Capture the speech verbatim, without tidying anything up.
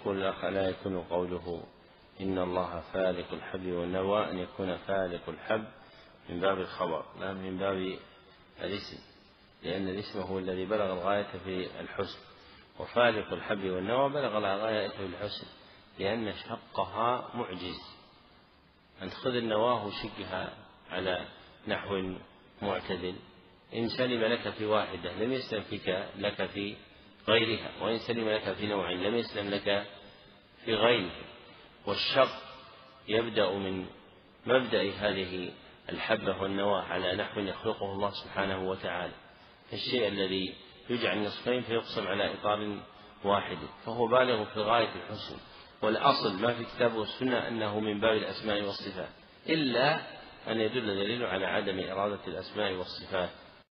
يقول الأخ: لا يكون قوله إن الله فالق الحب والنوى أن يكون فالق الحب من باب الخبر لا من باب الاسم، لأن الاسم هو الذي بلغ الغاية في الحسن، وفالق الحب والنوى بلغ الغاية في الحسن لأن شقها معجز. أن خذ النواه شقها على نحو معتدل، إن سلم لك في واحدة لم يسلم فيك لك في غيرها، وإن سلم لك في نوع لم يسلم لك في غيره. والشق يبدأ من مبدأ هذه الحبة والنواه على نحو يخلقه الله سبحانه وتعالى، فالشيء الذي يجعل نصفين فيقسم على إطار واحد فهو بالغ في غاية الحسن. والأصل ما في كتاب والسنة أنه من باب الأسماء والصفات، إلا أن يدل دليل على عدم إرادة الأسماء والصفات